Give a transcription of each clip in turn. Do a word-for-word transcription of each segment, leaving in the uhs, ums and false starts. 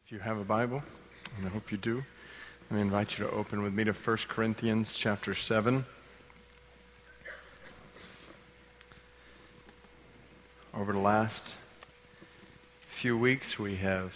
If you have a Bible, and I hope you do, let me invite you to open with me to First Corinthians chapter seven. Over the last few weeks, we have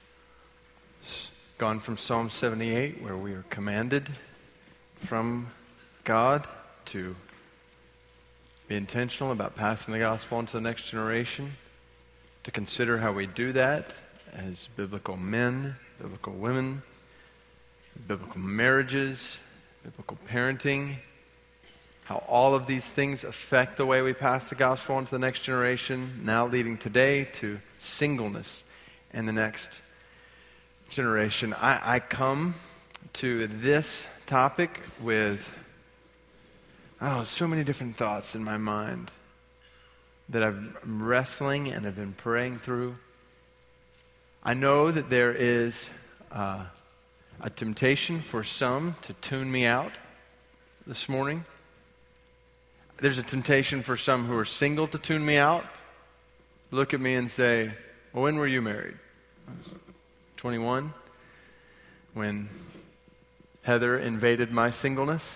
gone from Psalm seventy-eight, where we are commanded from God to be intentional about passing the gospel on to the next generation, to consider how we do that as biblical men, biblical women, biblical marriages, biblical parenting, how all of these things affect the way we pass the gospel on to the next generation, now leading today to singleness and the next generation. I, I come to this topic with, oh, so many different thoughts in my mind that I'm wrestling and have been praying through. I know that there is uh, a temptation for some to tune me out this morning. There's a temptation for some who are single to tune me out, look at me and say, well, when were you married? I was twenty-one, when Heather invaded my singleness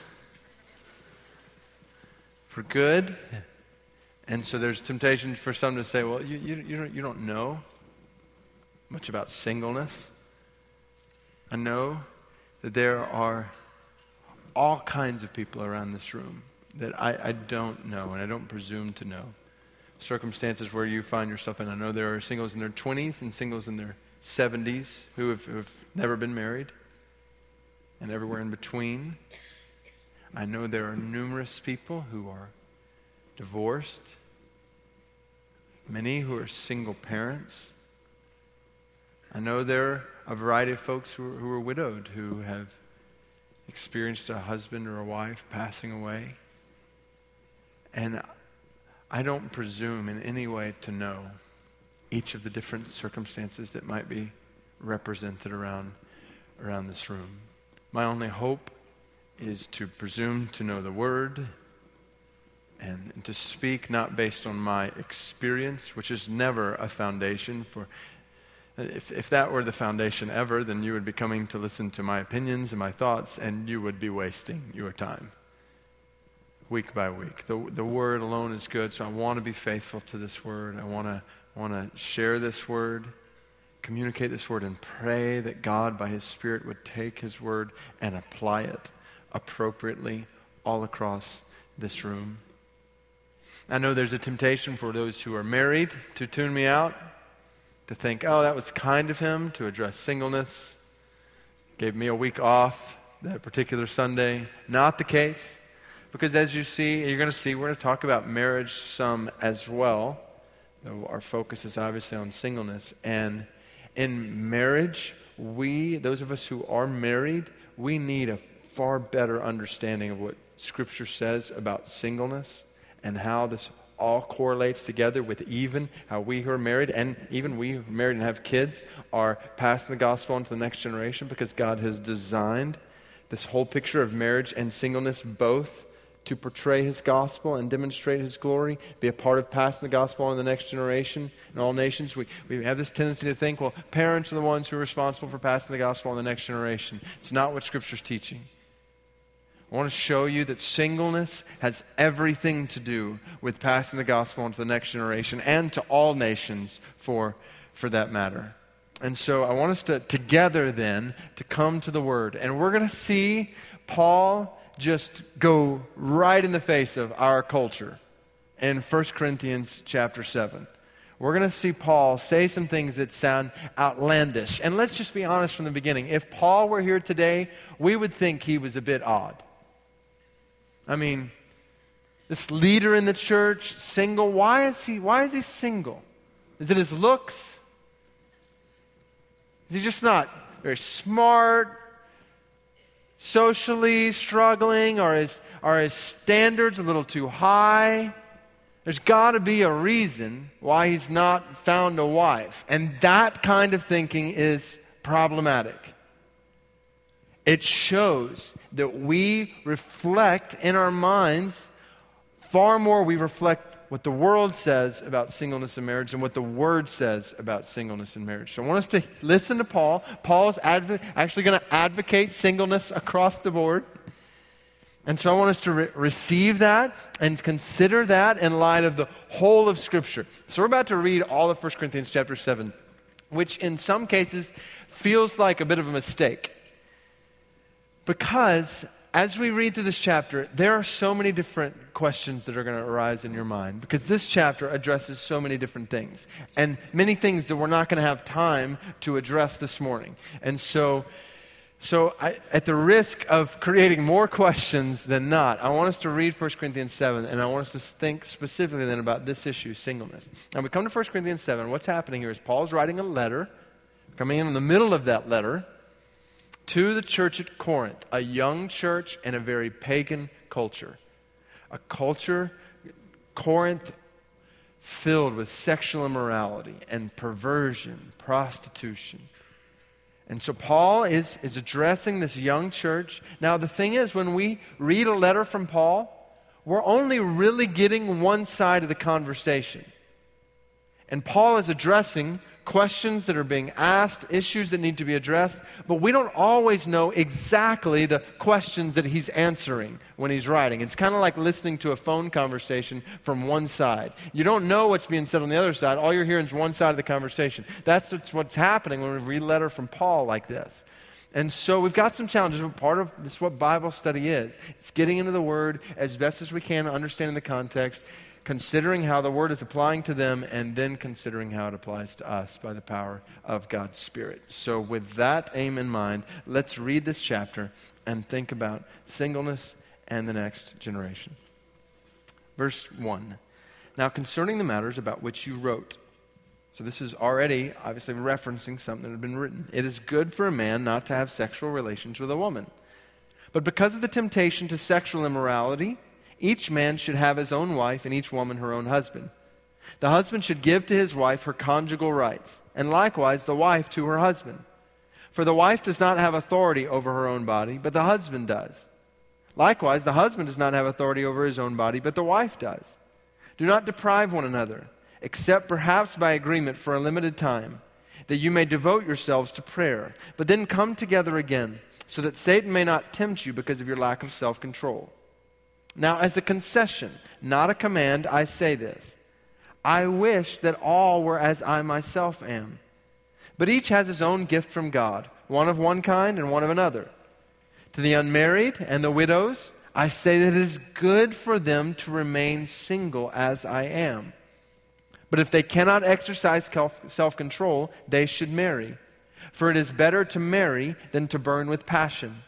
for good. And so there's temptation for some to say, well, you, you, you, don't, you don't know much about singleness. I know that there are all kinds of people around this room that I, I don't know and I don't presume to know. Circumstances where you find yourself in. I know there are singles in their twenties and singles in their seventies who have, who have never been married, and everywhere in between. I know there are numerous people who are divorced, many who are single parents. I know there are a variety of folks who are, who are widowed, who have experienced a husband or a wife passing away. And I don't presume in any way to know each of the different circumstances that might be represented around, around this room. My only hope is to presume to know the Word and to speak not based on my experience, which is never a foundation for... If, if that were the foundation ever, then you would be coming to listen to my opinions and my thoughts, and you would be wasting your time week by week. The, the Word alone is good, so I want to be faithful to this Word. I want to want to share this Word, communicate this Word, and pray that God, by His Spirit, would take His Word and apply it appropriately all across this room. I know there's a temptation for those who are married to tune me out, to think, oh, that was kind of him to address singleness. Gave me a week off that particular Sunday. Not the case. Because as you see, you're going to see, we're going to talk about marriage some as well. Though our focus is obviously on singleness. And in marriage, we, those of us who are married, we need a far better understanding of what Scripture says about singleness and how this all correlates together with even how we who are married, and even we who are married and have kids, are passing the gospel on to the next generation, because God has designed this whole picture of marriage and singleness both to portray His gospel and demonstrate His glory, be a part of passing the gospel on to the next generation in all nations. We, we have this tendency to think, well, parents are the ones who are responsible for passing the gospel on to the next generation. It's not what Scripture's teaching. I want to show you that singleness has everything to do with passing the gospel on to the next generation and to all nations for, for that matter. And so I want us to together then to come to the Word. And we're going to see Paul just go right in the face of our culture in First Corinthians chapter seven. We're going to see Paul say some things that sound outlandish. And let's just be honest from the beginning. If Paul were here today, we would think he was a bit odd. I mean, this leader in the church, single, why is he, why is he single? Is it his looks? Is he just not very smart, socially struggling, or is, are his standards a little too high? There's got to be a reason why he's not found a wife. And that kind of thinking is problematic. It shows that we reflect in our minds far more we reflect what the world says about singleness in marriage and what the Word says about singleness in marriage. So I want us to listen to Paul. Paul's adv- actually going to advocate singleness across the board. And so I want us to re- receive that and consider that in light of the whole of Scripture. So we're about to read all of First Corinthians chapter seven, which in some cases feels like a bit of a mistake. Because as we read through this chapter, there are so many different questions that are going to arise in your mind, because this chapter addresses so many different things, and many things that we're not going to have time to address this morning. And so, so I, at the risk of creating more questions than not, I want us to read First Corinthians seven, and I want us to think specifically then about this issue, singleness. Now we come to First Corinthians seven. What's happening here is Paul's writing a letter, coming in in the middle of that letter, to the church at Corinth, a young church in a very pagan culture. A culture, Corinth, filled with sexual immorality and perversion, prostitution. And so Paul is, is addressing this young church. Now the thing is, when we read a letter from Paul, we're only really getting one side of the conversation. And Paul is addressing questions that are being asked, issues that need to be addressed, but we don't always know exactly the questions that he's answering when he's writing. It's kind of like listening to a phone conversation from one side. You don't know what's being said on the other side. All you're hearing is one side of the conversation. That's what's, what's happening when we read a letter from Paul like this. And so we've got some challenges. Part of this is what Bible study is. It's getting into the Word as best as we can, understanding the context, considering how the Word is applying to them, and then considering how it applies to us by the power of God's Spirit. So with that aim in mind, let's read this chapter and think about singleness and the next generation. Verse one. Now concerning the matters about which you wrote. So this is already obviously referencing something that had been written. It is good for a man not to have sexual relations with a woman. But because of the temptation to sexual immorality, each man should have his own wife, and each woman her own husband. The husband should give to his wife her conjugal rights, and likewise the wife to her husband. For the wife does not have authority over her own body, but the husband does. Likewise, the husband does not have authority over his own body, but the wife does. Do not deprive one another, except perhaps by agreement for a limited time, that you may devote yourselves to prayer, but then come together again, so that Satan may not tempt you because of your lack of self-control. Now, as a concession, not a command, I say this. I wish that all were as I myself am. But each has his own gift from God, one of one kind and one of another. To the unmarried and the widows, I say that it is good for them to remain single as I am. But if they cannot exercise self-control, they should marry. For it is better to marry than to burn with passion.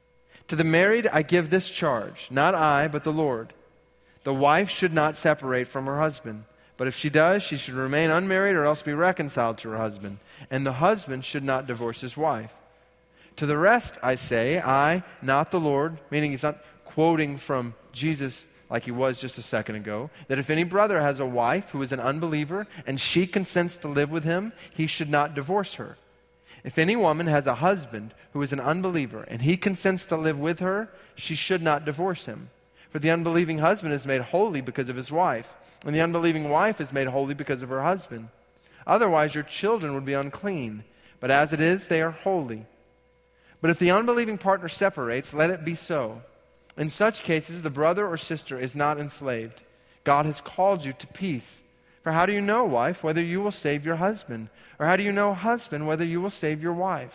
To the married I give this charge, not I, but the Lord. The wife should not separate from her husband, but if she does, she should remain unmarried or else be reconciled to her husband. And the husband should not divorce his wife. To the rest I say, I, not the Lord, meaning he's not quoting from Jesus like he was just a second ago, that if any brother has a wife who is an unbeliever and she consents to live with him, he should not divorce her. If any woman has a husband who is an unbeliever and he consents to live with her, she should not divorce him. For the unbelieving husband is made holy because of his wife, and the unbelieving wife is made holy because of her husband. Otherwise your children would be unclean, but as it is, they are holy. But if the unbelieving partner separates, let it be so. In such cases, the brother or sister is not enslaved. God has called you to peace. For how do you know, wife, whether you will save your husband? Or how do you know, husband, whether you will save your wife?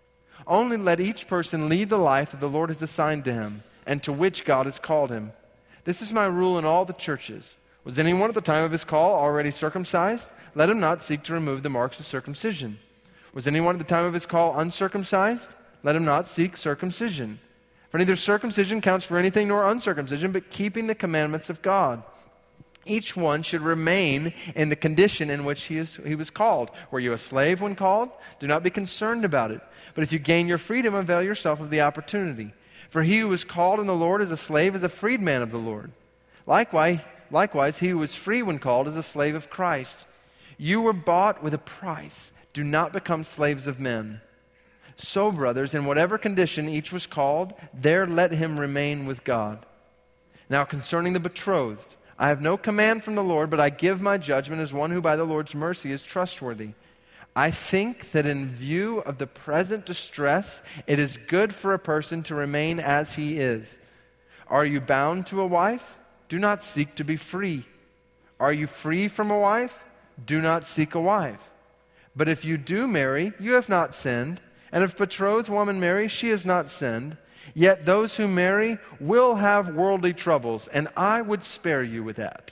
Only let each person lead the life that the Lord has assigned to him, and to which God has called him. This is my rule in all the churches. Was anyone at the time of his call already circumcised? Let him not seek to remove the marks of circumcision. Was anyone at the time of his call uncircumcised? Let him not seek circumcision. For neither circumcision counts for anything nor uncircumcision, but keeping the commandments of God. Each one should remain in the condition in which he, is, he was called. Were you a slave when called? Do not be concerned about it. But if you gain your freedom, avail yourself of the opportunity. For he who was called in the Lord as a slave is a freedman of the Lord. Likewise, likewise, he who was free when called is a slave of Christ. You were bought with a price. Do not become slaves of men. So, brothers, in whatever condition each was called, there let him remain with God. Now concerning the betrothed, I have no command from the Lord, but I give my judgment as one who by the Lord's mercy is trustworthy. I think that in view of the present distress, it is good for a person to remain as he is. Are you bound to a wife? Do not seek to be free. Are you free from a wife? Do not seek a wife. But if you do marry, you have not sinned. And if betrothed woman marries, she has not sinned. Yet those who marry will have worldly troubles, and I would spare you with that.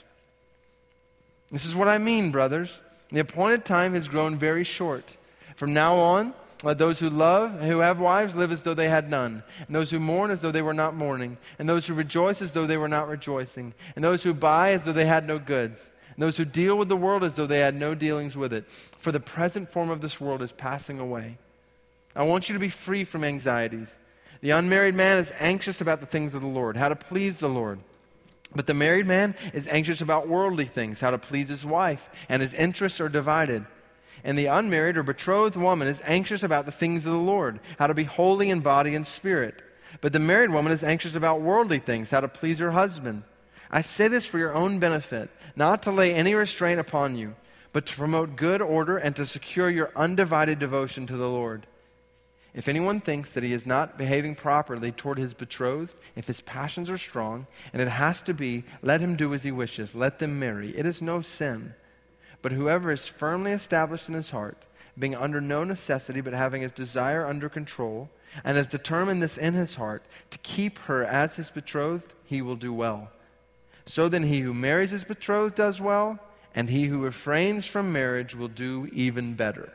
This is what I mean, brothers. The appointed time has grown very short. From now on, let those who love, who have wives, live as though they had none. And those who mourn as though they were not mourning. And those who rejoice as though they were not rejoicing. And those who buy as though they had no goods. And those who deal with the world as though they had no dealings with it. For the present form of this world is passing away. I want you to be free from anxieties. The unmarried man is anxious about the things of the Lord, how to please the Lord. But the married man is anxious about worldly things, how to please his wife, and his interests are divided. And the unmarried or betrothed woman is anxious about the things of the Lord, how to be holy in body and spirit. But the married woman is anxious about worldly things, how to please her husband. I say this for your own benefit, not to lay any restraint upon you, but to promote good order and to secure your undivided devotion to the Lord. If anyone thinks that he is not behaving properly toward his betrothed, if his passions are strong, and it has to be, let him do as he wishes. Let them marry. It is no sin. But whoever is firmly established in his heart, being under no necessity, but having his desire under control, and has determined this in his heart, to keep her as his betrothed, he will do well. So then he who marries his betrothed does well, and he who refrains from marriage will do even better.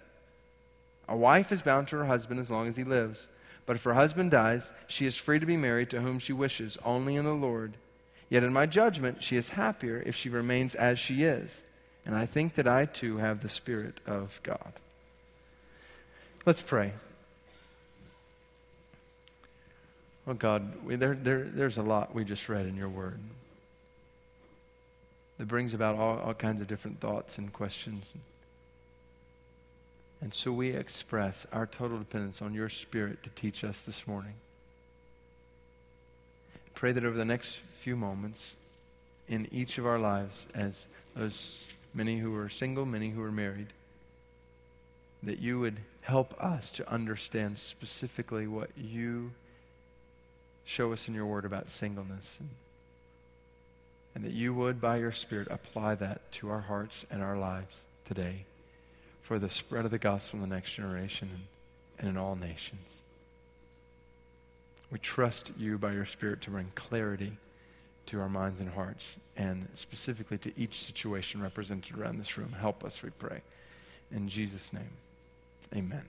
A wife is bound to her husband as long as he lives. But if her husband dies, she is free to be married to whom she wishes, only in the Lord. Yet in my judgment, she is happier if she remains as she is. And I think that I too have the Spirit of God. Let's pray. Oh God, we, there, there, there's a lot we just read in your word that brings about all, all kinds of different thoughts and questions. And so we express our total dependence on your Spirit to teach us this morning. Pray that over the next few moments in each of our lives, as those many who are single, many who are married, that you would help us to understand specifically what you show us in your word about singleness. And, and that you would, by your Spirit, apply that to our hearts and our lives today, for the spread of the gospel in the next generation and, and in all nations. We trust you by your Spirit to bring clarity to our minds and hearts, and specifically to each situation represented around this room. Help us, we pray. In Jesus' name, amen.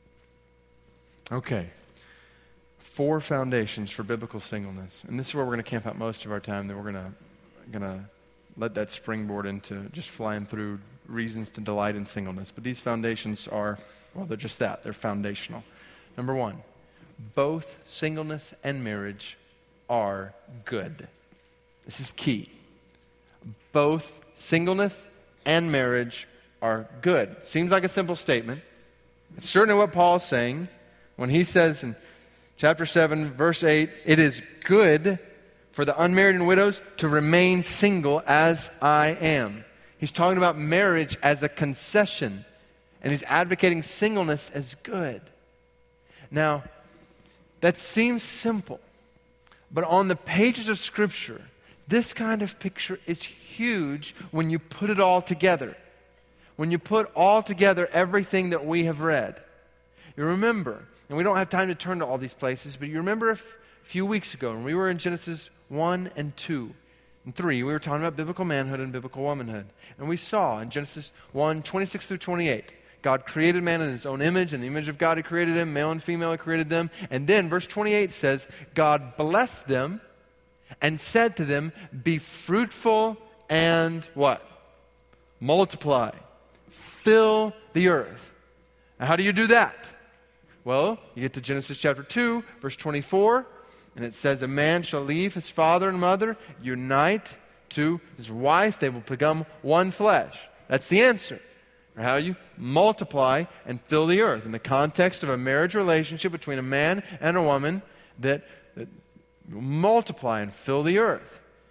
Okay. Four foundations for biblical singleness. And this is where we're going to camp out most of our time. Then we're going to going to let that springboard into just flying through reasons to delight in singleness. But these foundations are, well, they're just that. They're foundational. Number one, both singleness and marriage are good. This is key. Both singleness and marriage are good. Seems like a simple statement. It's certainly what Paul is saying when he says in chapter seven, verse eight, it is good for the unmarried and widows to remain single as I am. He's talking about marriage as a concession, and he's advocating singleness as good. Now, that seems simple, but on the pages of Scripture, this kind of picture is huge when you put it all together. When you put all together everything that we have read. You remember, and we don't have time to turn to all these places, but you remember a f- few weeks ago when we were in Genesis one and two and three, we were talking about biblical manhood and biblical womanhood. And we saw in Genesis one, twenty-six through twenty-eight, God created man in his own image. In the image of God he created him, male and female he created them. And then verse twenty-eight says, God blessed them and said to them, be fruitful and what? Multiply. Fill the earth. Now how do you do that? Well, you get to Genesis chapter two, verse twenty-four, and it says, a man shall leave his father and mother, unite to his wife, they will become one flesh. That's the answer. Or how you multiply and fill the earth. In the context of a marriage relationship between a man and a woman, that, that multiply and fill the earth.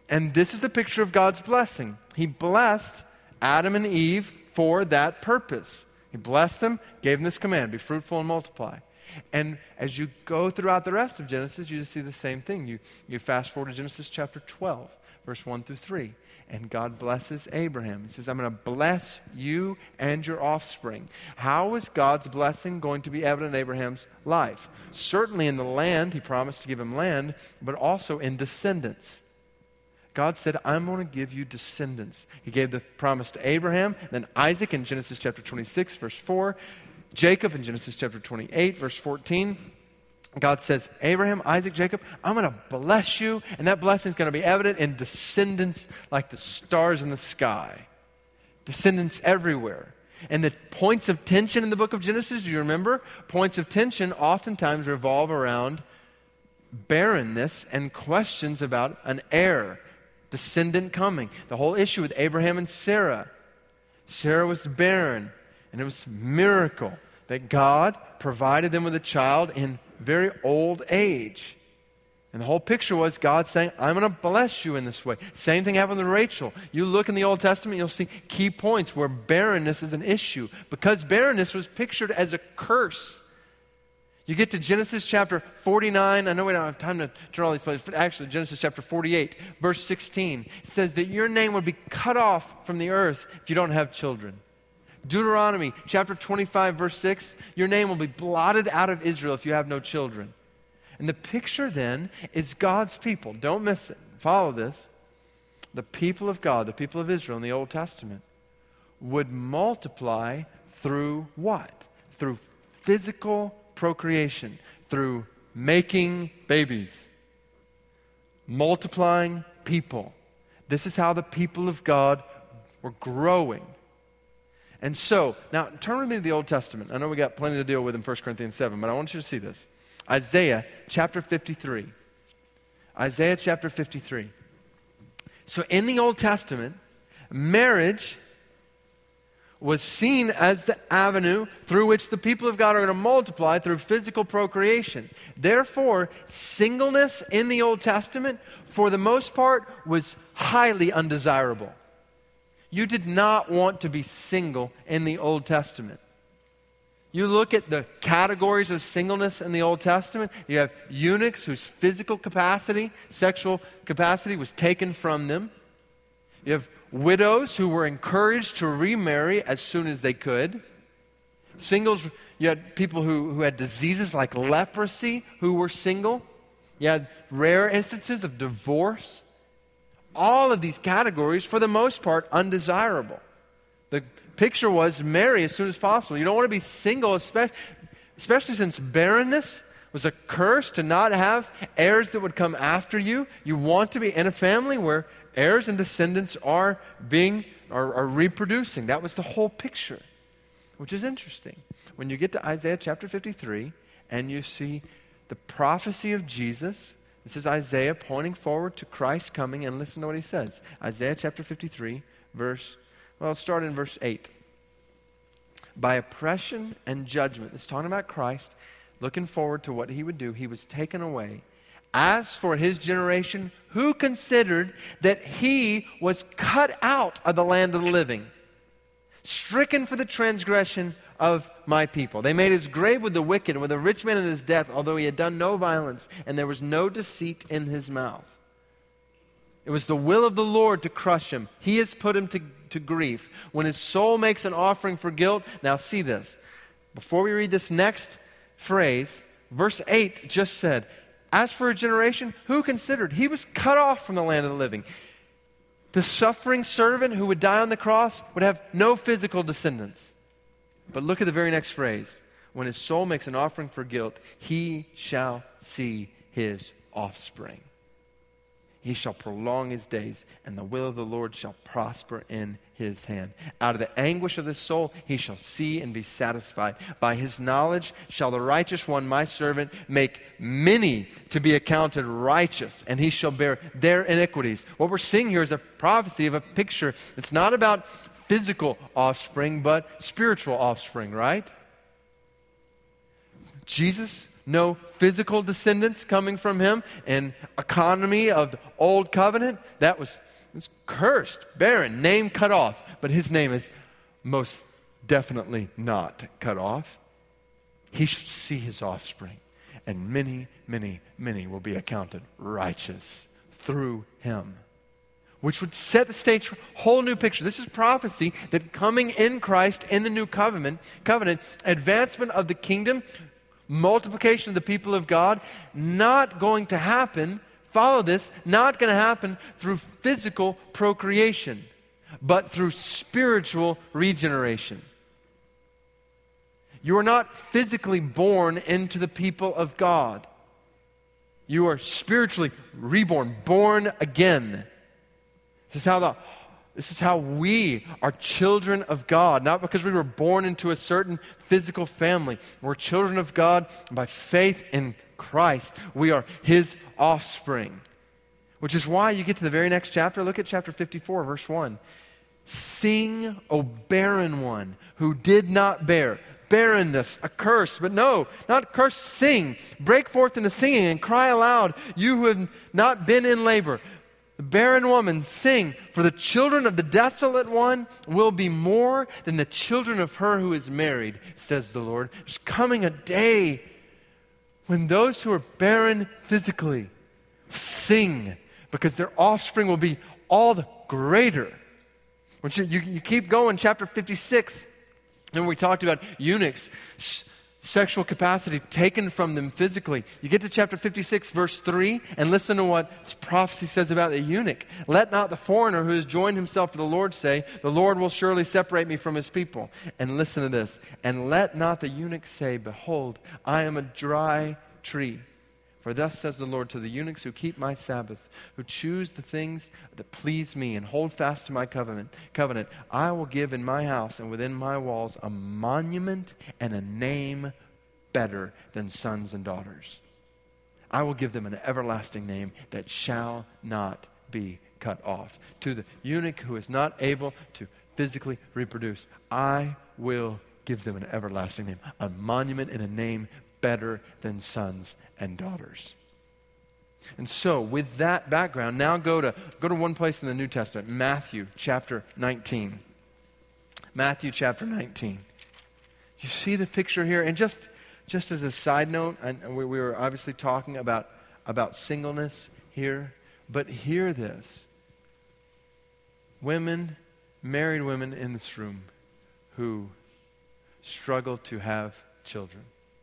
And this is the picture of God's blessing. He blessed Adam and Eve for that purpose. He blessed them, gave them this command, be fruitful and multiply. And as you go throughout the rest of Genesis, you just see the same thing. You, you fast forward to Genesis chapter twelve, verse one through three. And God blesses Abraham. He says, I'm going to bless you and your offspring. How is God's blessing going to be evident in Abraham's life? Certainly in the land, he promised to give him land, but also in descendants. God said, I'm going to give you descendants. He gave the promise to Abraham, then Isaac in Genesis chapter twenty-six, verse four, Jacob in Genesis chapter twenty-eight, verse fourteen. God says, Abraham, Isaac, Jacob, I'm going to bless you, and that blessing is going to be evident in descendants like the stars in the sky. Descendants everywhere. And the points of tension in the book of Genesis, do you remember? Points of tension oftentimes revolve around barrenness and questions about an heir, descendant coming. The whole issue with Abraham and Sarah. Sarah was barren, and it was a miracle that God provided them with a child in very old age. And the whole picture was God saying, I'm going to bless you in this way. Same thing happened with Rachel. You look in the Old Testament, you'll see key points where barrenness is an issue, because barrenness was pictured as a curse. You get to Genesis chapter forty-nine. I know we don't have time to turn all these places, but actually Genesis chapter forty-eight, verse sixteen, it says that your name will be cut off from the earth if you don't have children. Deuteronomy chapter twenty-five, verse six, your name will be blotted out of Israel if you have no children. And the picture then is God's people. Don't miss it. Follow this. The people of God, the people of Israel in the Old Testament, would multiply through what? Through physical procreation, through making babies, multiplying people. This is how the people of God were growing. And so, now turn with me to the Old Testament. I know we got plenty to deal with in First Corinthians seven, but I want you to see this. Isaiah chapter fifty-three. Isaiah chapter fifty-three. So in the Old Testament, marriage was seen as the avenue through which the people of God are going to multiply through physical procreation. Therefore, singleness in the Old Testament, for the most part, was highly undesirable. You did not want to be single in the Old Testament. You look at the categories of singleness in the Old Testament. You have eunuchs whose physical capacity, sexual capacity was taken from them. You have widows who were encouraged to remarry as soon as they could. Singles, you had people who, who had diseases like leprosy who were single. You had rare instances of divorce. All of these categories, for the most part, undesirable. The picture was marry as soon as possible. You don't want to be single, especially, especially since barrenness was a curse to not have heirs that would come after you. You want to be in a family where heirs and descendants are being, are, are reproducing. That was the whole picture, which is interesting. When you get to Isaiah chapter fifty-three and you see the prophecy of Jesus, this is Isaiah pointing forward to Christ coming, and listen to what he says. Isaiah chapter fifty-three, verse, well, let's start in verse eight. By oppression and judgment, this is talking about Christ, looking forward to what he would do, he was taken away. As for his generation, who considered that he was cut out of the land of the living, stricken for the transgression of my people. They made his grave with the wicked and with a rich man in his death, although he had done no violence, and there was no deceit in his mouth. It was the will of the Lord to crush him. He has put him to, to grief. When his soul makes an offering for guilt, now see this. Before we read this next phrase, verse eight just said, as for a generation, who considered? He was cut off from the land of the living. The suffering servant who would die on the cross would have no physical descendants. But look at the very next phrase. When his soul makes an offering for guilt, he shall see his offspring. He shall prolong his days, and the will of the Lord shall prosper in his hand. Out of the anguish of his soul, he shall see and be satisfied. By his knowledge shall the righteous one, my servant, make many to be accounted righteous, and he shall bear their iniquities. What we're seeing here is a prophecy of a picture. It's not about physical offspring, but spiritual offspring, right? Jesus no physical descendants coming from him, and economy of the old covenant, that was, was cursed, barren, name cut off. But his name is most definitely not cut off. He should see his offspring, and many, many, many will be accounted righteous through him, which would set the stage for a whole new picture. This is prophecy that coming in Christ in the new covenant, covenant, advancement of the kingdom, multiplication of the people of God, not going to happen, follow this, not going to happen through physical procreation, but through spiritual regeneration. You are not physically born into the people of God. You are spiritually reborn, born again. This is how the This is how we are children of God, not because we were born into a certain physical family. We're children of God by faith in Christ. We are his offspring, which is why you get to the very next chapter. Look at chapter fifty-four, verse one. Sing, O barren one who did not bear. Barrenness, a curse, but no, not curse, sing. Break forth into singing and cry aloud, you who have not been in labor. The barren woman, sing, for the children of the desolate one will be more than the children of her who is married, says the Lord. There's coming a day when those who are barren physically sing, because their offspring will be all the greater. When you, you, you keep going, chapter fifty-six, and we talked about eunuchs, s- sexual capacity taken from them physically. You get to chapter fifty-six, verse three, and listen to what this prophecy says about the eunuch. Let not the foreigner who has joined himself to the Lord say, the Lord will surely separate me from his people. And listen to this. And let not the eunuch say, behold, I am a dry tree. For thus says the Lord to the eunuchs who keep my Sabbath, who choose the things that please me and hold fast to my covenant, covenant, I will give in my house and within my walls a monument and a name better than sons and daughters. I will give them an everlasting name that shall not be cut off. To the eunuch who is not able to physically reproduce, I will give them an everlasting name, a monument and a name better than sons and daughters. And so, with that background, now go to go to one place in the New Testament, Matthew chapter nineteen. Matthew chapter nineteen. You see the picture here? And just just as a side note, and we, we were obviously talking about, about singleness here, but hear this. Women, married women in this room who struggle to have children,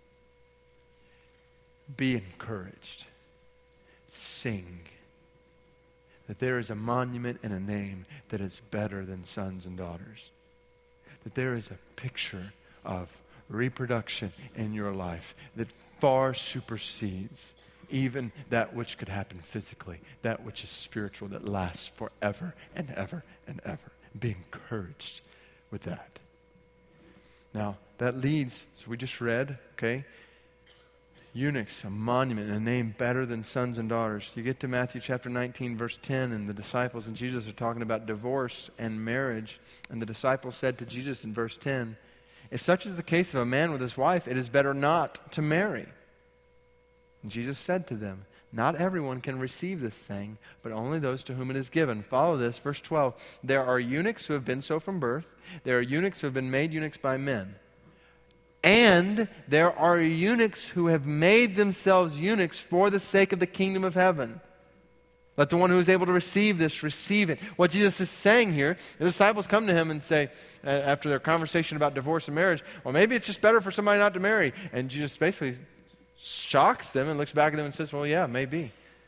be encouraged. Sing that there is a monument and a name that is better than sons and daughters. That there is a picture of reproduction in your life that far supersedes even that which could happen physically, that which is spiritual, that lasts forever and ever and ever. Be encouraged with that. Now, that leads, so we just read, okay, eunuchs, a monument, a name better than sons and daughters. You get to Matthew chapter nineteen, verse ten, and the disciples and Jesus are talking about divorce and marriage. And the disciples said to Jesus in verse ten, if such is the case of a man with his wife, it is better not to marry. And Jesus said to them, not everyone can receive this saying, but only those to whom it is given. Follow this, verse twelve. There are eunuchs who have been so from birth. There are eunuchs who have been made eunuchs by men. And there are eunuchs who have made themselves eunuchs for the sake of the kingdom of heaven. Let the one who is able to receive this, receive it. What Jesus is saying here, the disciples come to him and say, uh, after their conversation about divorce and marriage, well, maybe it's just better for somebody not to marry. And Jesus basically shocks them and looks back at them and says, well, yeah, maybe.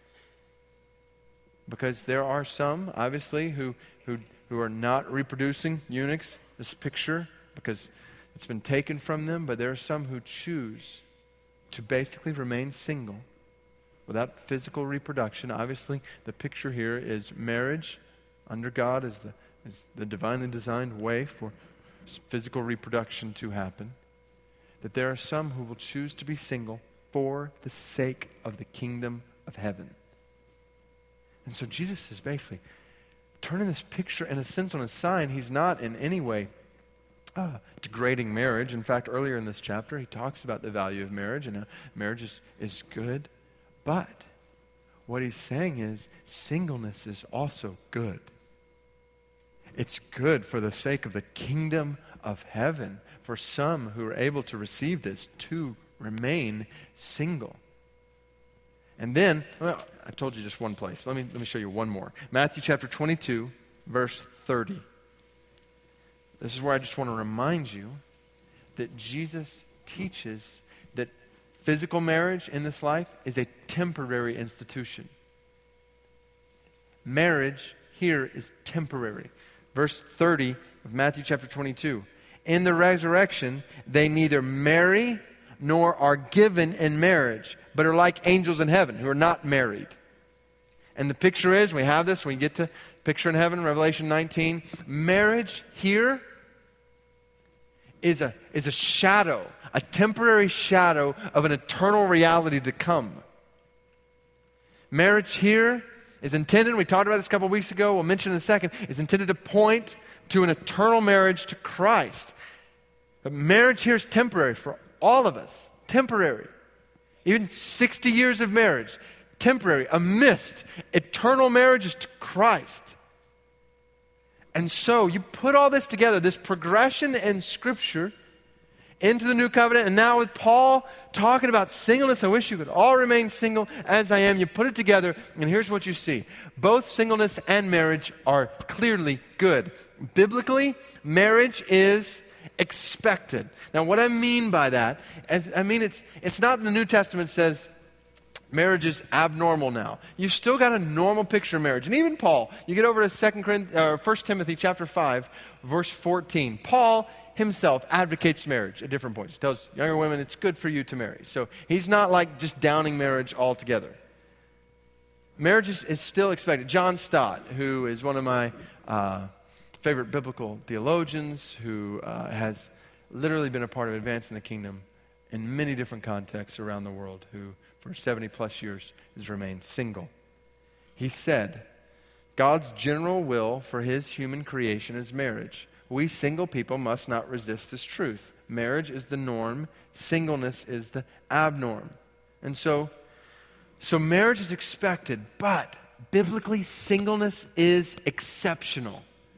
Because there are some, obviously, who, who, who are not reproducing eunuchs, this picture, because it's been taken from them, but there are some who choose to basically remain single without physical reproduction. Obviously, the picture here is marriage under God is the, is the divinely designed way for physical reproduction to happen. That there are some who will choose to be single for the sake of the kingdom of heaven. And so Jesus is basically turning this picture in a sense on a sign. He's not in any way uh, degrading marriage. In fact, earlier in this chapter, he talks about the value of marriage and how marriage is, is good. But what he's saying is singleness is also good. It's good for the sake of the kingdom of heaven, for some who are able to receive this to remain single. And then, well, I told you just one place. Let me, let me show you one more. Matthew chapter twenty-two, verse thirty. This is where I just want to remind you that Jesus teaches that physical marriage in this life is a temporary institution. Marriage here is temporary. Verse thirty of Matthew chapter twenty-two. In the resurrection, they neither marry nor are given in marriage, but are like angels in heaven who are not married. And the picture is, we have this when we get to picture in heaven, Revelation nineteen. Marriage here is a, is a shadow, a temporary shadow of an eternal reality to come. Marriage here is intended, we talked about this a couple weeks ago, we'll mention in a second, is intended to point to an eternal marriage to Christ. But marriage here is temporary for all of us. Temporary. Even sixty years of marriage, temporary, a mist. Eternal marriage is to Christ. And so you put all this together, this progression in Scripture into the New Covenant, and now with Paul talking about singleness, I wish you could all remain single as I am. You put it together, and here's what you see. Both singleness and marriage are clearly good. Biblically, marriage is expected. Now, what I mean by that, I mean it's it's not in the New Testament says marriage is abnormal now. You've still got a normal picture of marriage. And even Paul, you get over to Second Corinthians, or First Timothy chapter five, verse fourteen. Paul himself advocates marriage at different points. He tells younger women it's good for you to marry. So he's not like just downing marriage altogether. Marriage is, is still expected. John Stott, who is one of my uh, favorite biblical theologians, who uh, has literally been a part of advancing the kingdom in many different contexts around the world, who for seventy plus years has remained single. He said, God's general will for his human creation is marriage. We single people must not resist this truth. Marriage is the norm. Singleness is the abnorm. And so, so marriage is expected, but biblically, singleness is exceptional.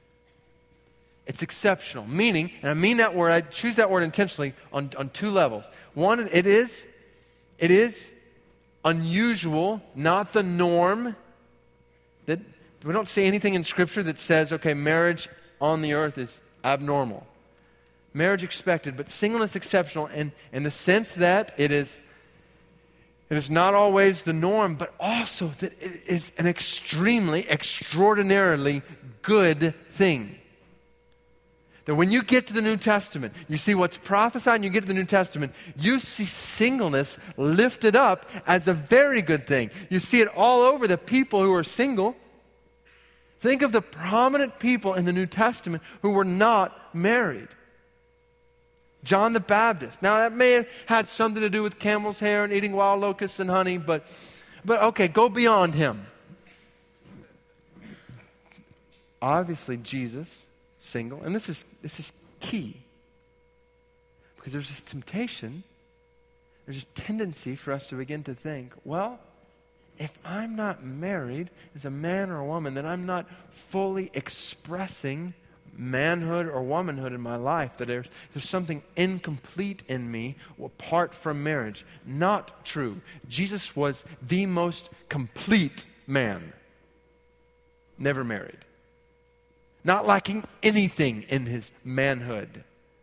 It's exceptional, meaning, and I mean that word, I choose that word intentionally on, on two levels. One, it is, it is unusual, not the norm. That we don't see anything in Scripture that says, okay, marriage on the earth is abnormal. Marriage expected, but singleness exceptional in, in the sense that it is, it is not always the norm, but also that it is an extremely, extraordinarily good thing. That when you get to the New Testament, you see what's prophesied and you get to the New Testament, you see singleness lifted up as a very good thing. You see it all over the people who are single. Think of the prominent people in the New Testament who were not married. John the Baptist. Now that may have had something to do with camel's hair and eating wild locusts and honey, but, but okay, go beyond him. Obviously Jesus, single, and this is this is key. Because there's this temptation, there's this tendency for us to begin to think, well, if I'm not married as a man or a woman, then I'm not fully expressing manhood or womanhood in my life, that there's, there's something incomplete in me apart from marriage. Not true. Jesus was the most complete man. Never married. Not lacking anything in his manhood.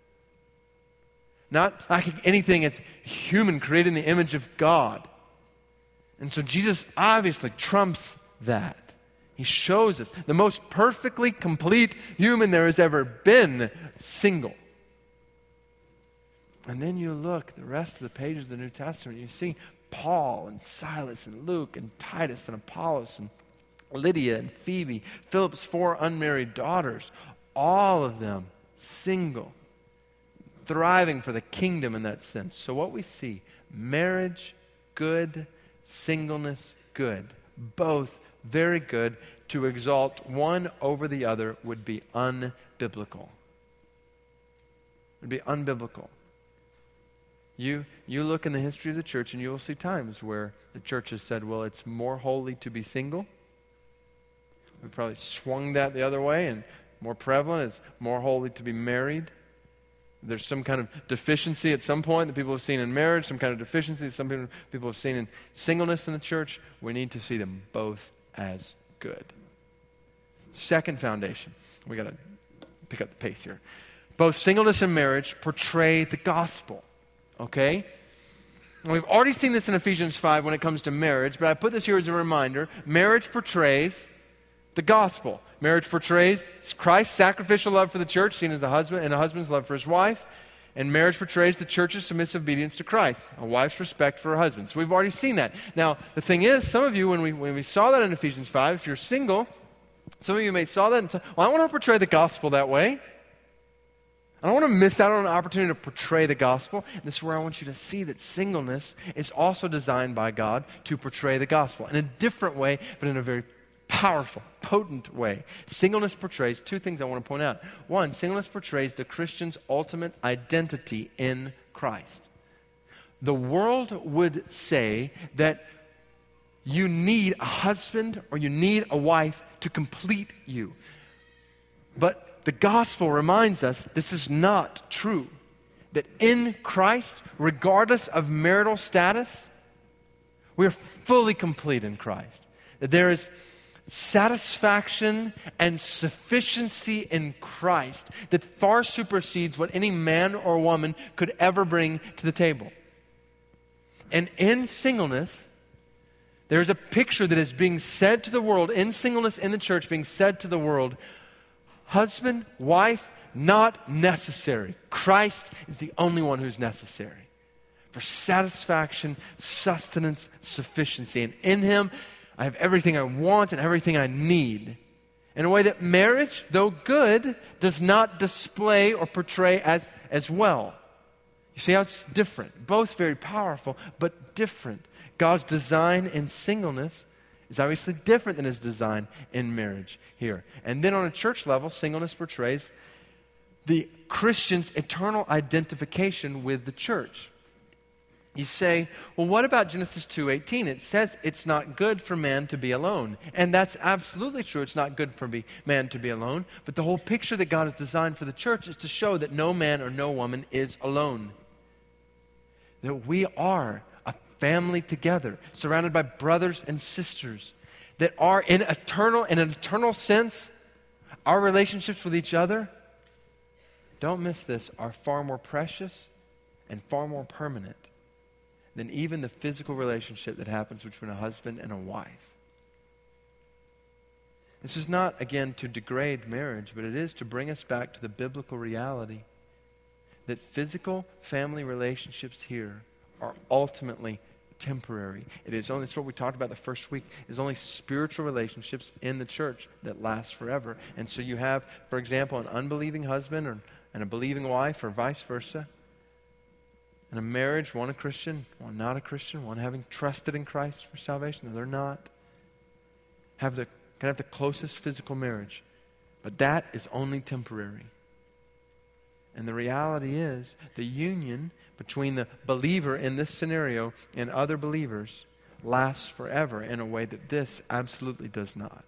Not lacking anything as human, created in the image of God. And so Jesus obviously trumps that. He shows us the most perfectly complete human there has ever been, single. And then you look at the rest of the pages of the New Testament, you see Paul and Silas and Luke and Titus and Apollos and Lydia and Phoebe, Philip's four unmarried daughters, all of them single, thriving for the kingdom in that sense. So what we see, marriage, good, singleness, good. Both very good. To exalt one over the other would be unbiblical. It would be unbiblical. You, you look in the history of the church and you will see times where the church has said, well, it's more holy to be single. We've probably swung that the other way, and more prevalent is more holy to be married. There's some kind of deficiency at some point that people have seen in marriage, some kind of deficiency that some people, people have seen in singleness in the church. We need to see them both as good. Second foundation. We got to pick up the pace here. Both singleness and marriage portray the gospel. Okay? And we've already seen this in Ephesians five when it comes to marriage, but I put this here as a reminder. Marriage portrays the gospel. Marriage portrays Christ's sacrificial love for the church, seen as a husband, and a husband's love for his wife. And marriage portrays the church's submissive obedience to Christ, a wife's respect for her husband. So we've already seen that. Now, the thing is, some of you, when we when we saw that in Ephesians five, if you're single, some of you may saw that and say, well, I want to portray the gospel that way. I don't want to miss out on an opportunity to portray the gospel. And this is where I want you to see that singleness is also designed by God to portray the gospel in a different way, but in a very powerful, potent way. Singleness portrays two things I want to point out. One, singleness portrays the Christian's ultimate identity in Christ. The world would say that you need a husband or you need a wife to complete you. But the gospel reminds us this is not true. That in Christ, regardless of marital status, we are fully complete in Christ. That there is satisfaction and sufficiency in Christ that far supersedes what any man or woman could ever bring to the table. And in singleness, there's a picture that is being said to the world, in singleness in the church, being said to the world, husband, wife, not necessary. Christ is the only one who's necessary for satisfaction, sustenance, sufficiency. And in Him, I have everything I want and everything I need. In a way that marriage, though good, does not display or portray as, as well. You see how it's different? Both very powerful, but different. God's design in singleness is obviously different than His design in marriage here. And then on a church level, singleness portrays the Christian's eternal identification with the church. You say, well, what about Genesis two eighteen? It says it's not good for man to be alone. And that's absolutely true. It's not good for be, man to be alone. But the whole picture that God has designed for the church is to show that no man or no woman is alone. That we are a family together, surrounded by brothers and sisters, that are in eternal, in an eternal sense, our relationships with each other, don't miss this, are far more precious and far more permanent than even the physical relationship that happens between a husband and a wife. This is not, again, to degrade marriage, but it is to bring us back to the biblical reality that physical family relationships here are ultimately temporary. It is only, that's what we talked about the first week, is only spiritual relationships in the church that last forever. And so you have, for example, an unbelieving husband or, and a believing wife or vice versa. In a marriage, one a Christian, one not a Christian, one having trusted in Christ for salvation, the other not. Have the, can have the closest physical marriage. But that is only temporary. And the reality is, the union between the believer in this scenario and other believers lasts forever in a way that this absolutely does not.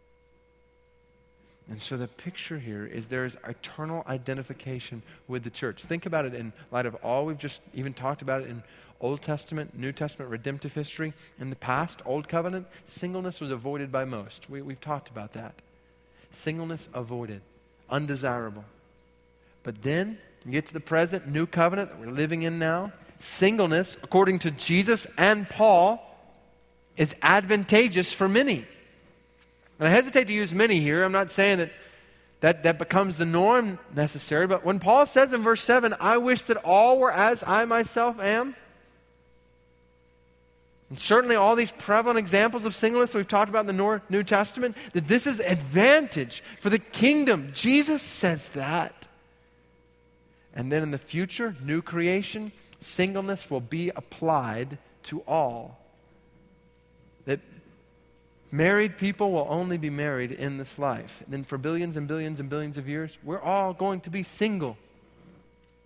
And so the picture here is there is eternal identification with the church. Think about it in light of all we've just even talked about it in Old Testament, New Testament, redemptive history. In the past, Old Covenant, singleness was avoided by most. We, we've talked about that. Singleness avoided, undesirable. But then, you get to the present, New Covenant that we're living in now, singleness, according to Jesus and Paul, is advantageous for many. And I hesitate to use many here. I'm not saying that, that that becomes the norm necessary. But when Paul says in verse seven, I wish that all were as I myself am. And certainly all these prevalent examples of singleness that we've talked about in the New Testament, that this is advantage for the kingdom. Jesus says that. And then in the future, new creation, singleness will be applied to all. That married people will only be married in this life. And then for billions and billions and billions of years, we're all going to be single.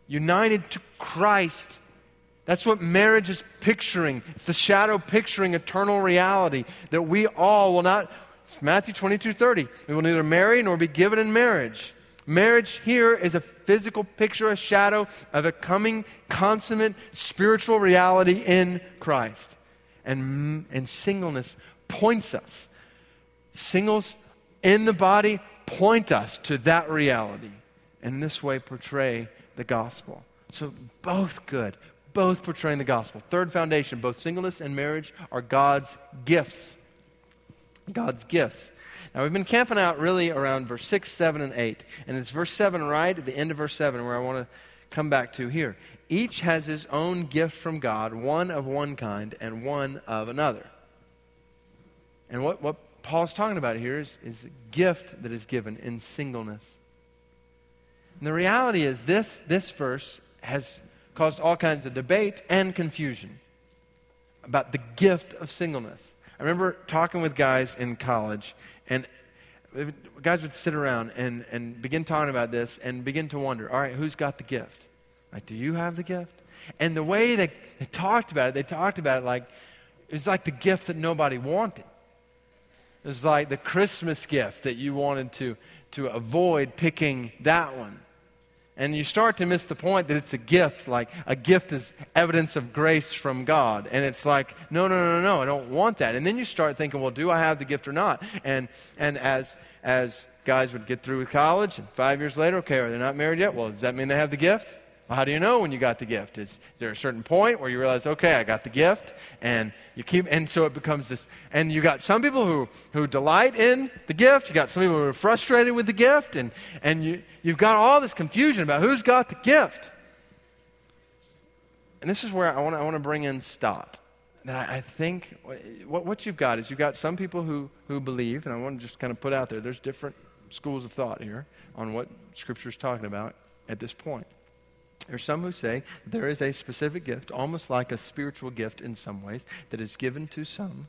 united to Christ. That's what marriage is picturing. It's the shadow picturing eternal reality that we all will not, it's Matthew twenty-two thirty, we will neither marry nor be given in marriage. Marriage here is a physical picture, a shadow of a coming consummate spiritual reality in Christ. And, and singleness points us. Singles in the body point us to that reality. And in this way portray the gospel. So both good. Both portraying the gospel. Third foundation, both singleness and marriage are God's gifts. God's gifts. Now we've been camping out really around verse six, seven, and eight. And it's verse seven right at the end of verse seven where I want to come back to here. Each has his own gift from God, one of one kind and one of another. And what, what Paul's talking about here is, is a gift that is given in singleness. And the reality is this, this verse has caused all kinds of debate and confusion about the gift of singleness. I remember talking with guys in college, and guys would sit around and, and begin talking about this and begin to wonder, all right, who's got the gift? Like, do you have the gift? And the way they, they talked about it, they talked about it like, it was like the gift that nobody wanted. It was like the Christmas gift that you wanted to, to avoid picking that one. And you start to miss the point that it's a gift, like a gift is evidence of grace from God. And it's like, no, no, no, no, I don't want that. And then you start thinking, well, do I have the gift or not? And and as as guys would get through with college, and five years later, okay, are they not married yet? Well, does that mean they have the gift? Well, how do you know when you got the gift? Is, is there a certain point where you realize, okay, I got the gift, and you keep, and so it becomes this, and you got some people who, who delight in the gift, you got some people who are frustrated with the gift, and, and you, you've got all this confusion about who's got the gift. And this is where I want to I want to bring in Stott. That I, I think what, what you've got is you've got some people who, who believe, and I want to just kind of put out there, there's different schools of thought here on what Scripture is talking about at this point. There's some who say there is a specific gift, almost like a spiritual gift in some ways, that is given to some,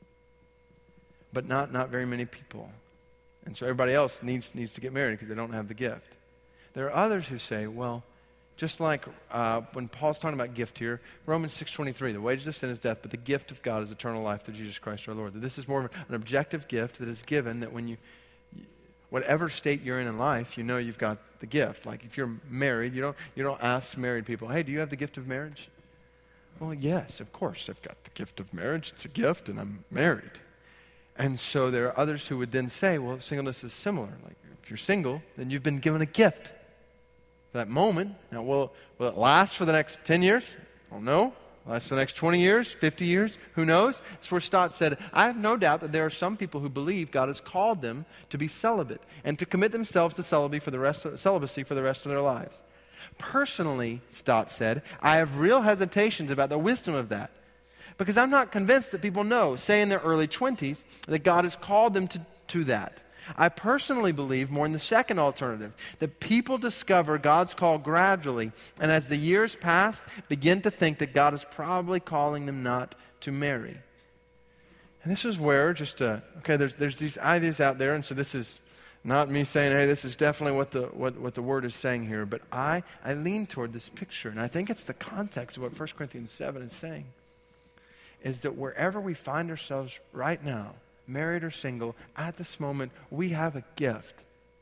but not, not very many people. And so everybody else needs, needs to get married because they don't have the gift. There are others who say, well, just like uh, when Paul's talking about gift here, Romans six twenty-three, the wages of sin is death, but the gift of God is eternal life through Jesus Christ our Lord. That this is more of an objective gift that is given, that when you, whatever state you're in in life, you know you've got the gift. Like if you're married, you don't you don't ask married people, hey, do you have the gift of marriage? Well, yes, of course I've got the gift of marriage. It's a gift and I'm married. And so there are others who would then say, well, singleness is similar. Like if you're single, then you've been given a gift for that moment. Now, will, will it last for the next ten years? I don't know. Last the next twenty years, fifty years, who knows? That's where Stott said, I have no doubt that there are some people who believe God has called them to be celibate and to commit themselves to celibacy for the rest of, celibacy for the rest of their lives. Personally, Stott said, I have real hesitations about the wisdom of that because I'm not convinced that people know, say in their early twenties, that God has called them to, to that. I personally believe more in the second alternative, that people discover God's call gradually, and as the years pass, begin to think that God is probably calling them not to marry. And this is where just, uh, okay, there's there's these ideas out there, and so this is not me saying, hey, this is definitely what the what, what the Word is saying here, but I, I lean toward this picture, and I think it's the context of what First Corinthians seven is saying, is that wherever we find ourselves right now, married or single, at this moment, we have a gift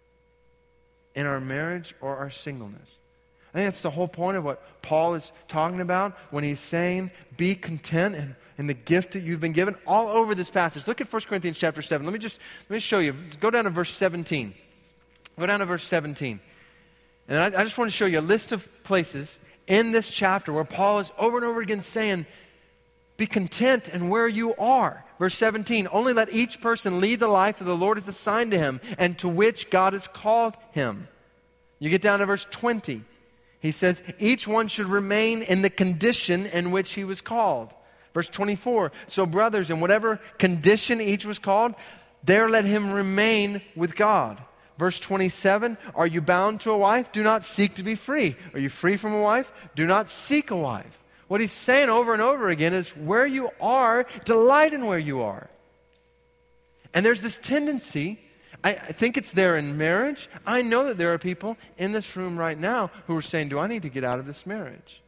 in our marriage or our singleness. I think that's the whole point of what Paul is talking about when he's saying, be content in, in the gift that you've been given all over this passage. Look at First Corinthians chapter seven. Let me just, let me show you. Go down to verse seventeen. Go down to verse seventeen. And I, I just want to show you a list of places in this chapter where Paul is over and over again saying, be content in where you are. Verse seventeen, only let each person lead the life that the Lord has assigned to him and to which God has called him. You get down to verse twenty. He says, each one should remain in the condition in which he was called. Verse twenty-four, so brothers, in whatever condition each was called, there let him remain with God. Verse twenty-seven, are you bound to a wife? Do not seek to be free. Are you free from a wife? Do not seek a wife. What he's saying over and over again is where you are, delight in where you are. And there's this tendency I, I think it's there in marriage. I know that there are people in this room right now who are saying, do I need to get out of this marriage?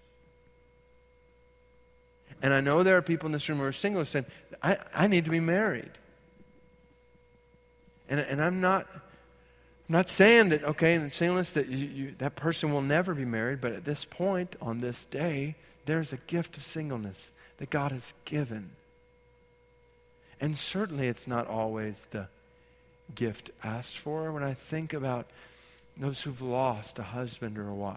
And I know there are people in this room who are single who are saying, I, I need to be married. And, and I'm not I'm not saying that, okay, in singleness, that you, you, that person will never be married, but at this point, on this day, there's a gift of singleness that God has given. And certainly it's not always the gift asked for. When I think about those who've lost a husband or a wife,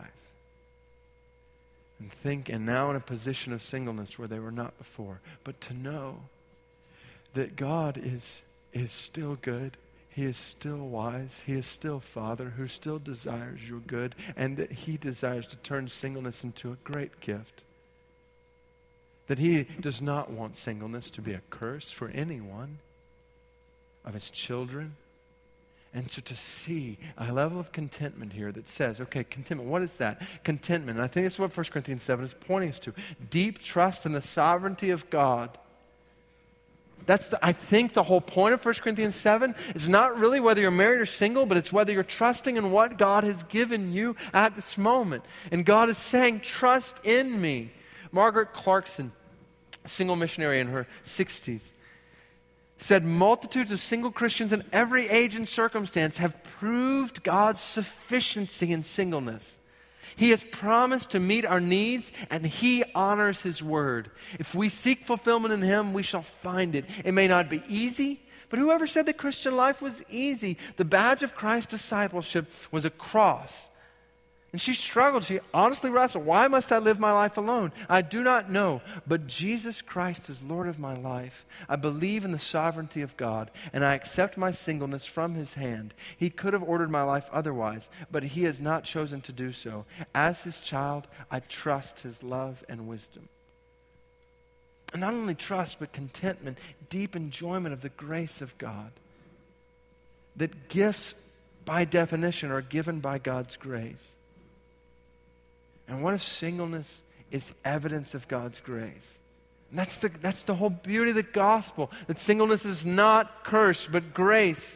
and think, and now in a position of singleness where they were not before, but to know that God is, is still good. He is still wise. He is still Father who still desires your good, and that He desires to turn singleness into a great gift. That He does not want singleness to be a curse for anyone of His children. And so to see a level of contentment here that says, okay, contentment, what is that? Contentment, and I think that's what First Corinthians seven is pointing us to. Deep trust in the sovereignty of God. That's, the, I think, the whole point of First Corinthians seven is not really whether you're married or single, but it's whether you're trusting in what God has given you at this moment. And God is saying, trust in me. Margaret Clarkson, a single missionary in her sixties, said, multitudes of single Christians in every age and circumstance have proved God's sufficiency in singleness. He has promised to meet our needs, and He honors His word. If we seek fulfillment in Him, we shall find it. It may not be easy, but whoever said the Christian life was easy? The badge of Christ's discipleship was a cross. And she struggled. She honestly wrestled. Why must I live my life alone? I do not know. But Jesus Christ is Lord of my life. I believe in the sovereignty of God, and I accept my singleness from His hand. He could have ordered my life otherwise, but He has not chosen to do so. As His child, I trust His love and wisdom. And not only trust, but contentment, deep enjoyment of the grace of God. That gifts, by definition, are given by God's grace. And what if singleness is evidence of God's grace? And that's the, that's the whole beauty of the gospel, that singleness is not curse, but grace.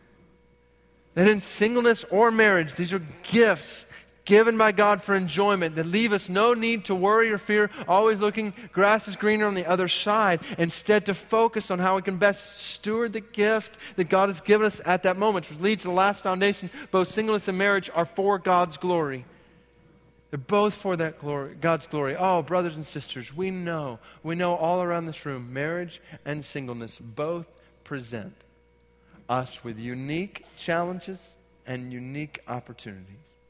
That in singleness or marriage, these are gifts given by God for enjoyment that leave us no need to worry or fear, always looking grass is greener on the other side. Instead, to focus on how we can best steward the gift that God has given us at that moment, which leads to the last foundation. Both singleness and marriage are for God's glory. They're both for that glory, God's glory. Oh, brothers and sisters, we know, we know all around this room, marriage and singleness both present us with unique challenges and unique opportunities.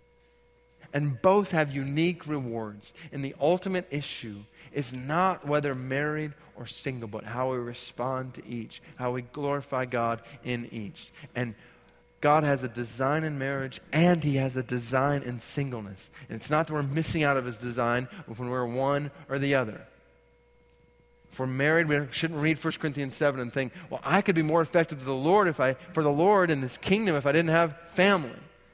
And both have unique rewards. And the ultimate issue is not whether married or single, but how we respond to each, how we glorify God in each. And God has a design in marriage, and He has a design in singleness. And it's not that we're missing out of His design when we're one or the other. If we're married, we shouldn't read First Corinthians seven and think, well, I could be more effective to the Lord if I, for the Lord in this kingdom if I didn't have family,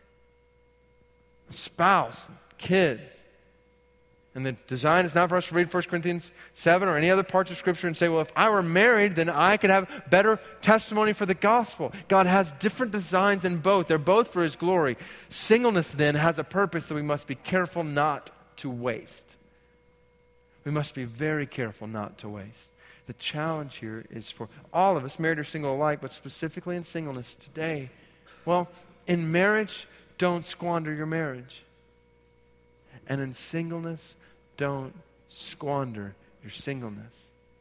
a spouse, kids. And the design is not for us to read First Corinthians seven or any other parts of Scripture and say, well, if I were married, then I could have better testimony for the gospel. God has different designs in both. They're both for His glory. Singleness, then, has a purpose that we must be careful not to waste. We must be very careful not to waste. The challenge here is for all of us, married or single alike, but specifically in singleness today. Well, in marriage, don't squander your marriage. And in singleness, don't squander your singleness.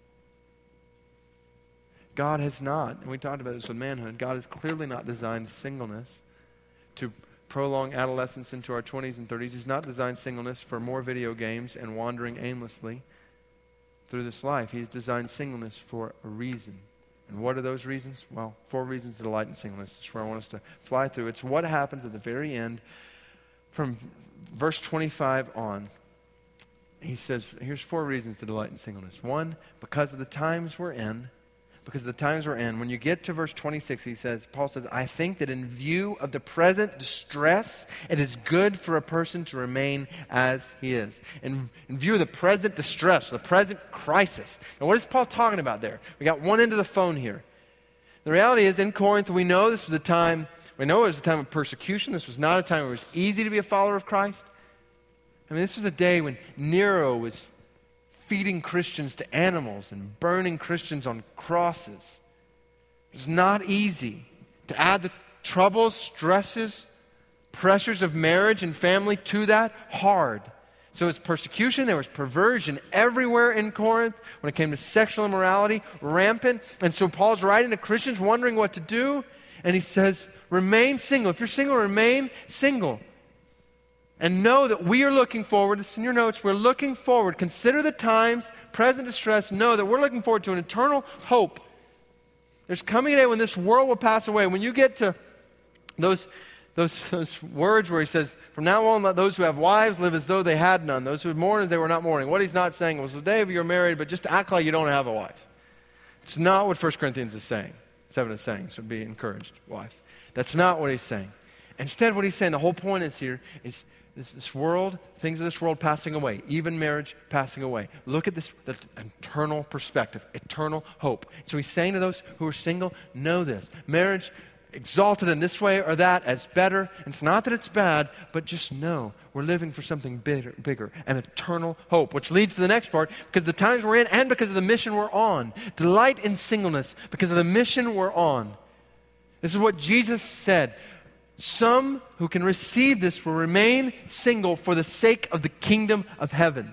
God has not, and we talked about this with manhood, God has clearly not designed singleness to prolong adolescence into our twenties and thirties. He's not designed singleness for more video games and wandering aimlessly through this life. He's designed singleness for a reason. And what are those reasons? Well, four reasons to delight in singleness. This is where I want us to fly through. It's what happens at the very end from verse twenty-five on. He says, here's four reasons to delight in singleness. One, because of the times we're in. Because of the times we're in. When you get to verse twenty-six, he says, Paul says, I think that in view of the present distress, it is good for a person to remain as he is. In, in view of the present distress, the present crisis. Now, what is Paul talking about there? We got one end of the phone here. The reality is, in Corinth, we know this was a time, we know it was a time of persecution. This was not a time where it was easy to be a follower of Christ. I mean, this was a day when Nero was feeding Christians to animals and burning Christians on crosses. It was not easy. To add the troubles, stresses, pressures of marriage and family to that, hard. So it was persecution, there was perversion everywhere in Corinth when it came to sexual immorality, rampant. And so Paul's writing to Christians wondering what to do, and he says, remain single. If you're single, remain single. And know that we are looking forward, it's in your notes, we're looking forward. Consider the times, present distress, know that we're looking forward to an eternal hope. There's coming a day when this world will pass away. When you get to those, those, those words where he says, from now on, let those who have wives live as though they had none. Those who mourn as they were not mourning. What he's not saying was the day of you're married, but just act like you don't have a wife. It's not what First Corinthians is saying. seven is saying, so be encouraged, wife. That's not what he's saying. Instead, what he's saying, the whole point is here, is This, this world, things of this world passing away, even marriage passing away. Look at this, the eternal perspective, eternal hope. So he's saying to those who are single, know this. Marriage exalted in this way or that as better. And it's not that it's bad, but just know we're living for something bigger, bigger, an eternal hope. Which leads to the next part, because the times we're in and because of the mission we're on. Delight in singleness because of the mission we're on. This is what Jesus said. Some who can receive this will remain single for the sake of the kingdom of heaven.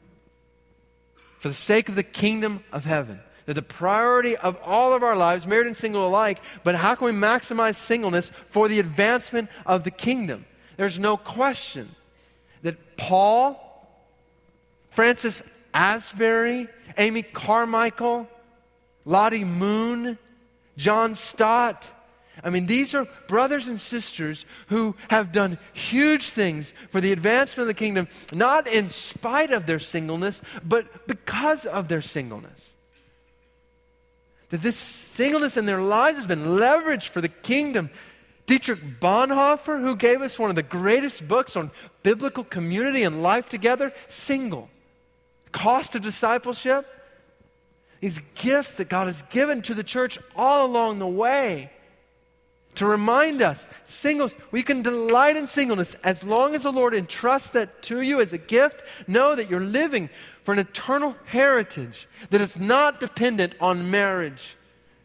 For the sake of the kingdom of heaven. They're the priority of all of our lives, married and single alike, but how can we maximize singleness for the advancement of the kingdom? There's no question that Paul, Francis Asbury, Amy Carmichael, Lottie Moon, John Stott, I mean, these are brothers and sisters who have done huge things for the advancement of the kingdom, not in spite of their singleness, but because of their singleness. That this singleness in their lives has been leveraged for the kingdom. Dietrich Bonhoeffer, who gave us one of the greatest books on biblical community and life together, single. Cost of discipleship. These gifts that God has given to the church all along the way. To remind us, singles, we can delight in singleness as long as the Lord entrusts that to you as a gift. Know that you're living for an eternal heritage that is not dependent on marriage.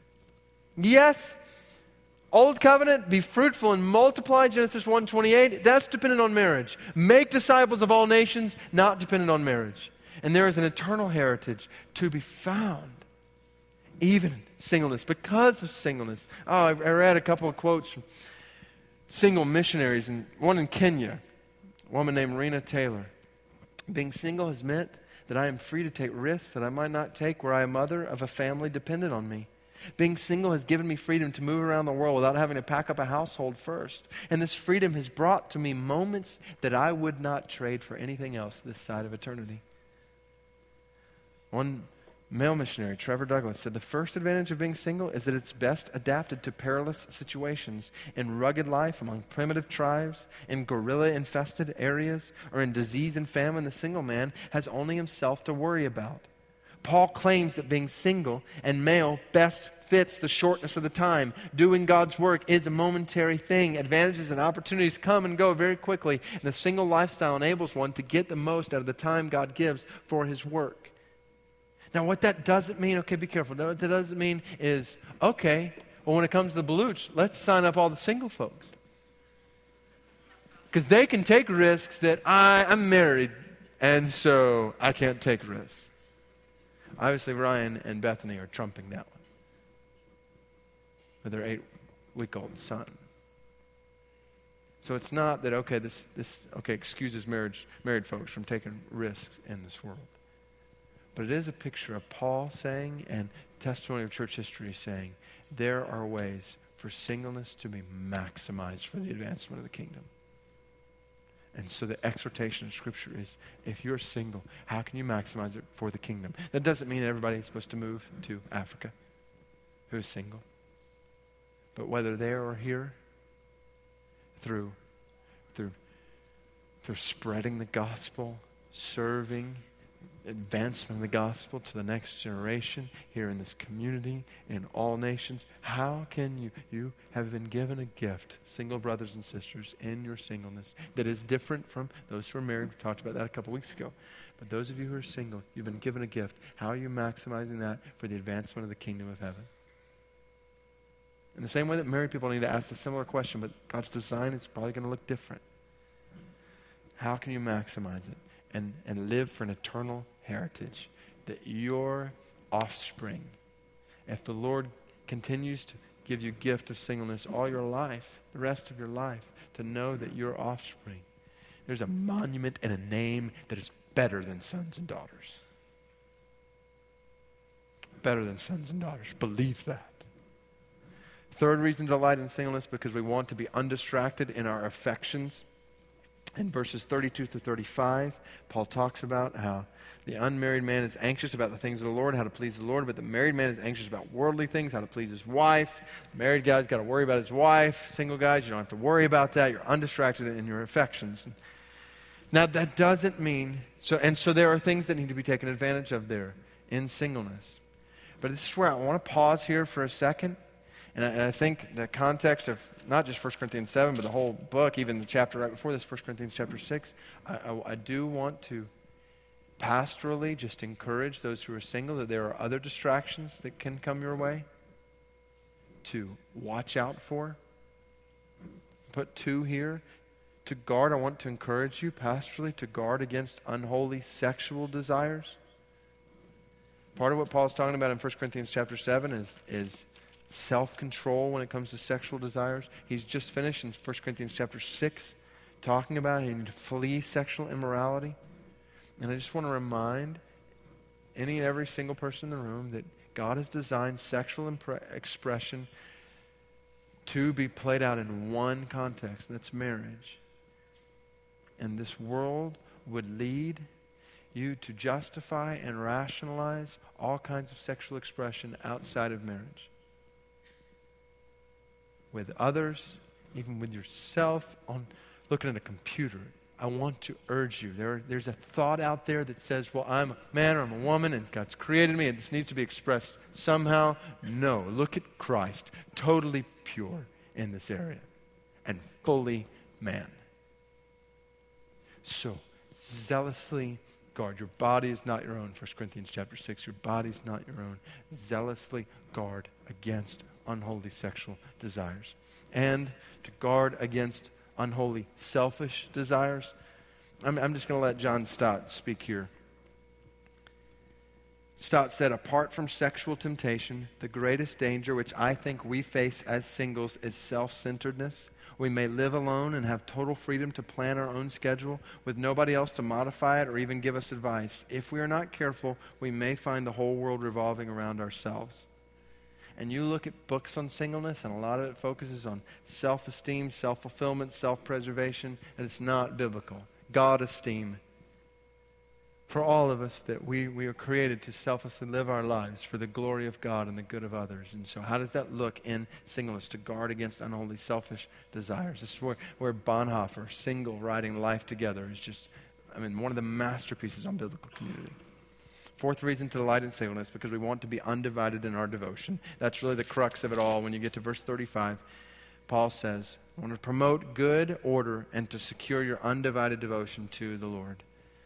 Yes, Old Covenant, be fruitful and multiply, Genesis one twenty-eight, that's dependent on marriage. Make disciples of all nations, not dependent on marriage. And there is an eternal heritage to be found. Even singleness, because of singleness. Oh, I, I read a couple of quotes from single missionaries, and one in Kenya, a woman named Rena Taylor. Being single has meant that I am free to take risks that I might not take were I a mother of a family dependent on me. Being single has given me freedom to move around the world without having to pack up a household first. And this freedom has brought to me moments that I would not trade for anything else this side of eternity. One male missionary, Trevor Douglas, said the first advantage of being single is that it's best adapted to perilous situations in rugged life among primitive tribes, in guerrilla-infested areas, or in disease and famine. The single man has only himself to worry about. Paul claims that being single and male best fits the shortness of the time. Doing God's work is a momentary thing. Advantages and opportunities come and go very quickly, and the single lifestyle enables one to get the most out of the time God gives for his work. Now, what that doesn't mean, okay, be careful. What that doesn't mean is, okay, well, when it comes to the Baluch, let's sign up all the single folks. Because they can take risks that I, I'm married, and so I can't take risks. Obviously, Ryan and Bethany are trumping that one with their eight-week-old son. So it's not that, okay, this, this okay, excuses marriage, married folks from taking risks in this world. But it is a picture of Paul saying, and testimony of church history saying, there are ways for singleness to be maximized for the advancement of the kingdom. And so the exhortation of Scripture is, if you're single, how can you maximize it for the kingdom? That doesn't mean everybody is supposed to move to Africa who is single. But whether there or here, through, through, through spreading the gospel, serving, advancement of the gospel to the next generation here in this community, in all nations. How can you, you have been given a gift, single brothers and sisters, in your singleness that is different from those who are married. We talked about that a couple weeks ago. But those of you who are single, you've been given a gift. How are you maximizing that for the advancement of the kingdom of heaven? In the same way that married people need to ask a similar question, but God's design is probably going to look different. How can you maximize it and, and live for an eternal heritage that your offspring, if the Lord continues to give you gift of singleness all your life, the rest of your life, to know that your offspring, there's a monument and a name that is better than sons and daughters. Better than sons and daughters. Believe that. Third reason to delight in singleness, because we want to be undistracted in our affections. In verses thirty-two through thirty-five, Paul talks about how the unmarried man is anxious about the things of the Lord, how to please the Lord, but the married man is anxious about worldly things, how to please his wife. The married guy's got to worry about his wife. Single guys, you don't have to worry about that. You're undistracted in your affections. Now, that doesn't mean, so and so there are things that need to be taken advantage of there in singleness. But this is where I want to pause here for a second. And I, and I think the context of not just First Corinthians seven, but the whole book, even the chapter right before this, First Corinthians chapter six, I, I, I do want to pastorally just encourage those who are single that there are other distractions that can come your way to watch out for. Put two here. To guard, I want to encourage you pastorally to guard against unholy sexual desires. Part of what Paul's talking about in First Corinthians chapter seven is, is self-control when it comes to sexual desires. He's just finished in First Corinthians chapter six talking about you need to flee sexual immorality. And I just want to remind any and every single person in the room that God has designed sexual impre- expression to be played out in one context, and that's marriage. And this world would lead you to justify and rationalize all kinds of sexual expression outside of marriage. With others, even with yourself, on looking at a computer. I want to urge you. There, there's a thought out there that says, well, I'm a man or I'm a woman and God's created me and this needs to be expressed somehow. No, look at Christ, totally pure in this area and fully man. So, zealously guard. Your body is not your own. First Corinthians chapter six, your body is not your own. Zealously guard against unholy sexual desires. And to guard against unholy selfish desires. I'm, I'm just going to let John Stott speak here. Stott said, apart from sexual temptation, the greatest danger which I think we face as singles is self-centeredness. We may live alone and have total freedom to plan our own schedule with nobody else to modify it or even give us advice. If we are not careful, we may find the whole world revolving around ourselves. And you look at books on singleness, and a lot of it focuses on self-esteem, self-fulfillment, self-preservation, and it's not biblical. God-esteem. For all of us, that we, we are created to selflessly live our lives for the glory of God and the good of others. And so how does that look in singleness? To guard against unholy, selfish desires. This is where, where Bonhoeffer, Single, Writing Life Together, is just, I mean, one of the masterpieces on biblical community. Fourth reason to delight in singleness, because we want to be undivided in our devotion. That's really the crux of it all. When you get to verse thirty-five, Paul says, I want to promote good order and to secure your undivided devotion to the Lord.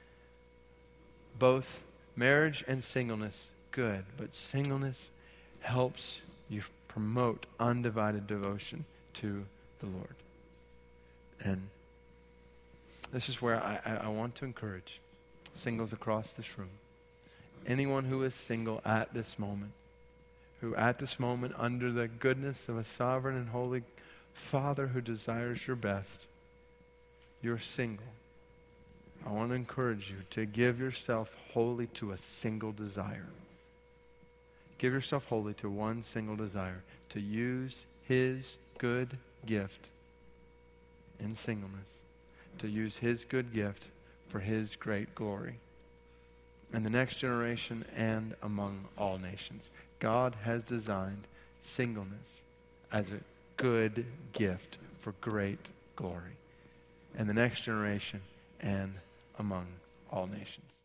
Both marriage and singleness, good, but singleness helps you promote undivided devotion to the Lord. And this is where I, I, I want to encourage singles across this room. Anyone who is single at this moment, who at this moment, under the goodness of a sovereign and holy Father who desires your best, you're single. I want to encourage you to give yourself wholly to a single desire. Give yourself wholly to one single desire, to use His good gift in singleness, to use His good gift for His great glory. And the next generation and among all nations. God has designed singleness as a good gift for great glory. And the next generation and among all nations.